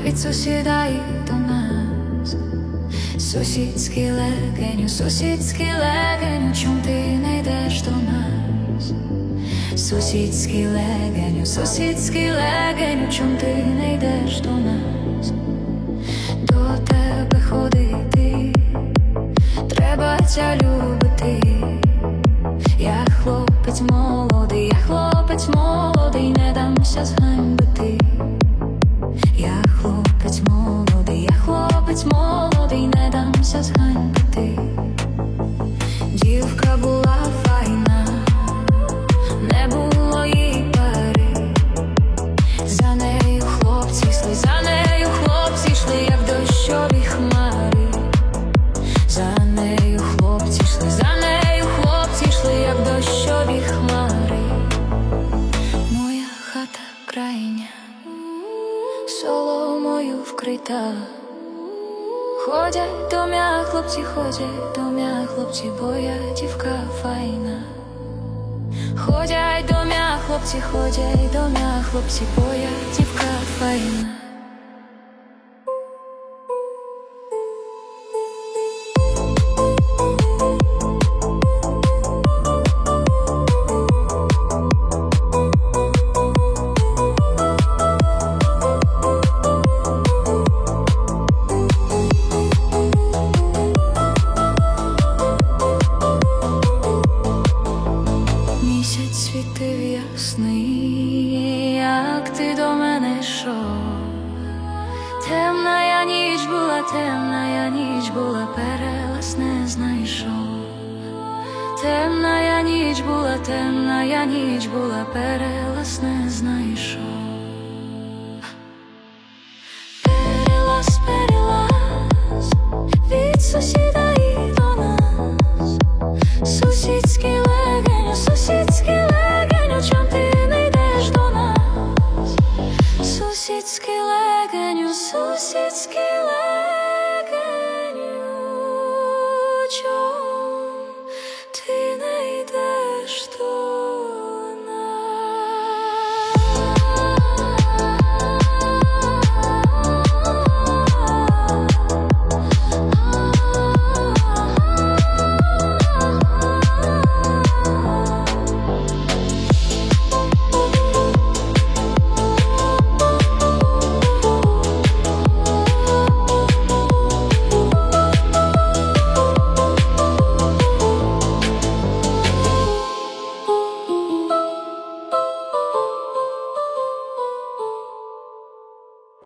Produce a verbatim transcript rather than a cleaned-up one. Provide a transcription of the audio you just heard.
від сусіда і до нас. Сусідський легеню, сусідський легеню, чом ти не йдеш до нас? Сусідський легеню, сусідський легеню, чом ти не йдеш до нас? До тебе ходити, треба ця любити. Я хлопець молодий, я хлопець молодий, не дамся зганьбити. Я хлопець молодий, я хлопець молодий, не дамся зганьбити. Дівка була файна, не було їй пари. За нею хлопці йшли, за нею хлопці йшли, як дощові хмари. За нею хлопці йшли, за нею хлопці йшли, як дощові хмари. Моя хата крайня, соломою вкрита. Ходять до м'я хлопці, ходять до м'я хлопці, бо я дівка файна. Ходять до м'я хлопці, ходять до м'я хлопці, бо я дівка файна. Світив ясний, як ти до мене йшов. Темна я ніч була, темна я ніч була, перелаз не знайшов. Темна я ніч була, темна я ніч була, перелаз не знайшов. Перелаз, перелаз, від сусіда і до нас. Сусідський легеню, сусідський легеню, чом ти не йдеш до нас? Сусідський легеню, сусідський легеню.